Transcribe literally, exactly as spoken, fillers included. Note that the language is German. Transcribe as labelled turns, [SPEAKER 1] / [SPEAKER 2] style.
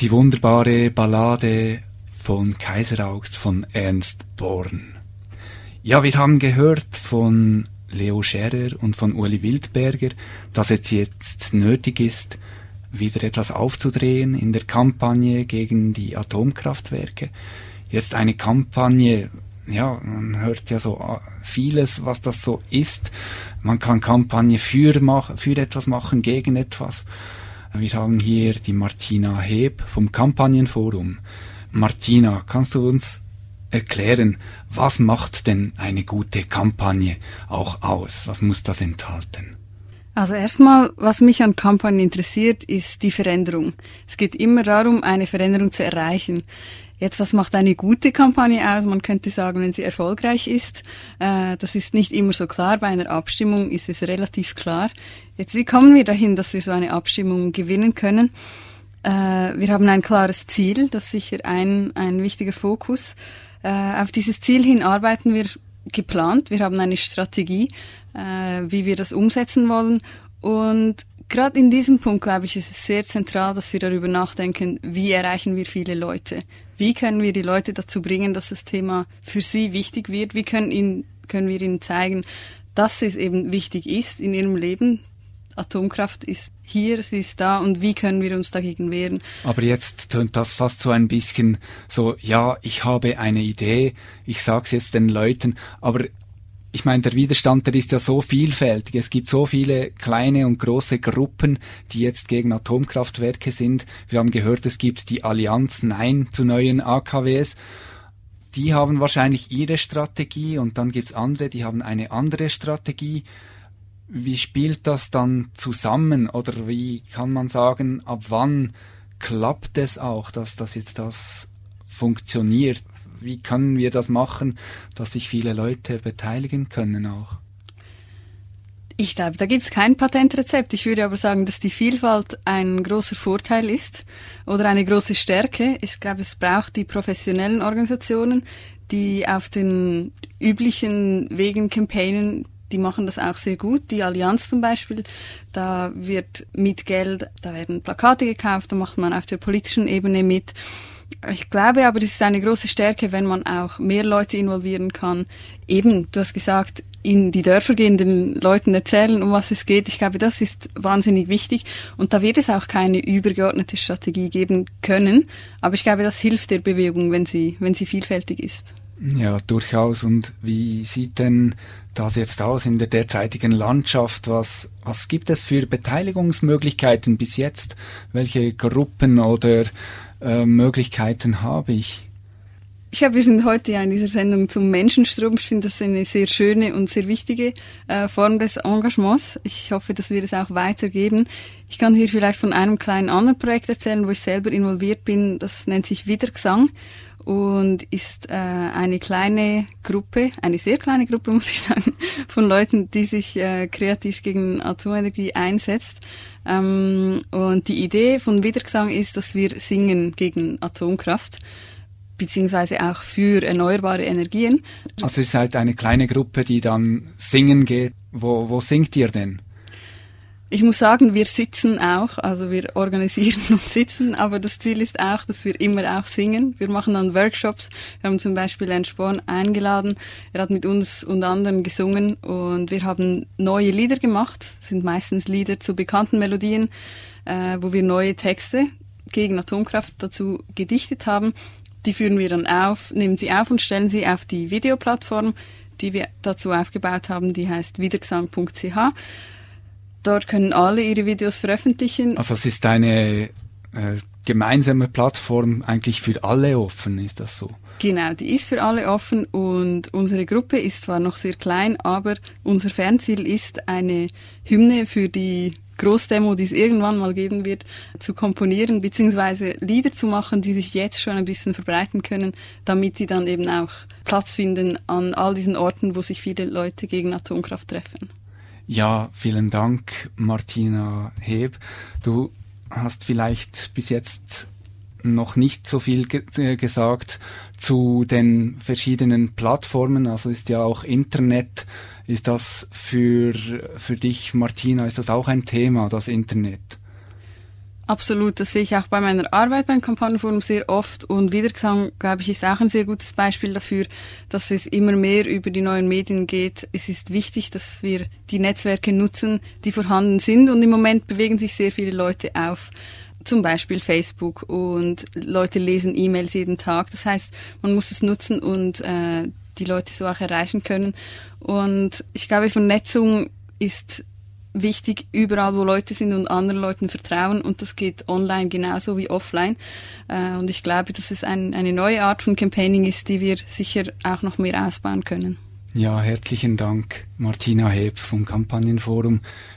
[SPEAKER 1] Die wunderbare Ballade von Kaiseraugst von Ernst Born. Ja, wir haben gehört von Leo Scherrer und von Uli Wildberger, dass es jetzt nötig ist, wieder etwas aufzudrehen in der Kampagne gegen die Atomkraftwerke. Jetzt eine Kampagne, ja, man hört ja so vieles, was das so ist. Man kann Kampagne für, mach, für etwas machen, gegen etwas. Wir haben hier die Martina Heb vom Kampagnenforum. Martina, kannst du uns erklären, was macht denn eine gute Kampagne auch aus? Was muss das enthalten?
[SPEAKER 2] Also erstmal, was mich an Kampagnen interessiert, ist die Veränderung. Es geht immer darum, eine Veränderung zu erreichen. Jetzt, was macht eine gute Kampagne aus? Man könnte sagen, wenn sie erfolgreich ist. Äh, das ist nicht immer so klar. Bei einer Abstimmung ist es relativ klar. Jetzt, wie kommen wir dahin, dass wir so eine Abstimmung gewinnen können? Äh, wir haben ein klares Ziel, das ist sicher ein, ein wichtiger Fokus. Äh, auf dieses Ziel hin arbeiten wir geplant. Wir haben eine Strategie, äh, wie wir das umsetzen wollen. Und gerade in diesem Punkt, glaube ich, ist es sehr zentral, dass wir darüber nachdenken, wie erreichen wir viele Leute? Wie können wir die Leute dazu bringen, dass das Thema für sie wichtig wird? Wie können, ihnen, können wir ihnen zeigen, dass es eben wichtig ist in ihrem Leben? Atomkraft ist hier, sie ist da und wie können wir uns dagegen wehren?
[SPEAKER 1] Aber jetzt tönt das fast so ein bisschen so, ja, ich habe eine Idee, ich sag's jetzt den Leuten, aber ich meine, der Widerstand, der ist ja so vielfältig. Es gibt so viele kleine und große Gruppen, die jetzt gegen Atomkraftwerke sind. Wir haben gehört, es gibt die Allianz Nein zu neuen A K Ws. Die haben wahrscheinlich ihre Strategie und dann gibt's andere, die haben eine andere Strategie. Wie spielt das dann zusammen oder wie kann man sagen, ab wann klappt es auch, dass das jetzt das funktioniert? Wie können wir das machen, dass sich viele Leute beteiligen können auch?
[SPEAKER 2] Ich glaube, da gibt es kein Patentrezept. Ich würde aber sagen, dass die Vielfalt ein großer Vorteil ist oder eine große Stärke. Ich glaube, es braucht die professionellen Organisationen, die auf den üblichen Wegen campaignen. Die machen das auch sehr gut. Die Allianz zum Beispiel, da wird mit Geld, da werden Plakate gekauft, da macht man auf der politischen Ebene mit. Ich glaube aber, es ist eine große Stärke, wenn man auch mehr Leute involvieren kann. Eben, du hast gesagt, in die Dörfer gehen, den Leuten erzählen, um was es geht. Ich glaube, das ist wahnsinnig wichtig. Und da wird es auch keine übergeordnete Strategie geben können. Aber ich glaube, das hilft der Bewegung, wenn sie, wenn sie vielfältig ist.
[SPEAKER 1] Ja, durchaus. Und wie sieht denn das jetzt aus in der derzeitigen Landschaft? Was, was gibt es für Beteiligungsmöglichkeiten bis jetzt? Welche Gruppen oder äh, Möglichkeiten habe ich?
[SPEAKER 2] Ich glaube, wir sind heute ja in dieser Sendung zum Menschenstrom. Ich finde das eine sehr schöne und sehr wichtige äh, Form des Engagements. Ich hoffe, dass wir es auch weitergeben. Ich kann hier vielleicht von einem kleinen anderen Projekt erzählen, wo ich selber involviert bin. Das nennt sich Wiedergesang und ist äh, eine kleine Gruppe, eine sehr kleine Gruppe, muss ich sagen, von Leuten, die sich äh, kreativ gegen Atomenergie einsetzt. Ähm, und die Idee von Wiedergesang ist, dass wir singen gegen Atomkraft, beziehungsweise auch für erneuerbare Energien.
[SPEAKER 1] Also ihr seid eine kleine Gruppe, die dann singen geht. Wo, wo singt ihr denn?
[SPEAKER 2] Ich muss sagen, wir sitzen auch, also wir organisieren und sitzen, aber das Ziel ist auch, dass wir immer auch singen. Wir machen dann Workshops. Wir haben zum Beispiel Herrn Sporn eingeladen. Er hat mit uns und anderen gesungen und wir haben neue Lieder gemacht. Das sind meistens Lieder zu bekannten Melodien, äh, wo wir neue Texte gegen Atomkraft dazu gedichtet haben. Die führen wir dann auf, nehmen sie auf und stellen sie auf die Videoplattform, die wir dazu aufgebaut haben, die heißt wiedergesang punkt c h. Dort können alle ihre Videos veröffentlichen.
[SPEAKER 1] Also es ist eine äh, gemeinsame Plattform eigentlich für alle offen, ist das so?
[SPEAKER 2] Genau, die ist für alle offen und unsere Gruppe ist zwar noch sehr klein, aber unser Fernziel ist, eine Hymne für die Großdemo, die es irgendwann mal geben wird, zu komponieren, beziehungsweise Lieder zu machen, die sich jetzt schon ein bisschen verbreiten können, damit die dann eben auch Platz finden an all diesen Orten, wo sich viele Leute gegen Atomkraft treffen.
[SPEAKER 1] Ja, vielen Dank, Martina Heb. Du hast vielleicht bis jetzt noch nicht so viel ge- gesagt zu den verschiedenen Plattformen. Also ist ja auch Internet. Ist das für, für dich, Martina, ist das auch ein Thema, das Internet?
[SPEAKER 2] Absolut, das sehe ich auch bei meiner Arbeit beim Kampagnenforum sehr oft und Wiedergesang, glaube ich, ist auch ein sehr gutes Beispiel dafür, dass es immer mehr über die neuen Medien geht. Es ist wichtig, dass wir die Netzwerke nutzen, die vorhanden sind und im Moment bewegen sich sehr viele Leute auf zum Beispiel Facebook und Leute lesen E-Mails jeden Tag. Das heißt, man muss es nutzen und äh, die Leute so auch erreichen können. Und ich glaube, Vernetzung ist wichtig, überall wo Leute sind und anderen Leuten vertrauen und das geht online genauso wie offline äh, und ich glaube, dass es ein, eine neue Art von Campaigning ist, die wir sicher auch noch mehr ausbauen können.
[SPEAKER 1] Ja, herzlichen Dank, Martina Heb vom Kampagnenforum,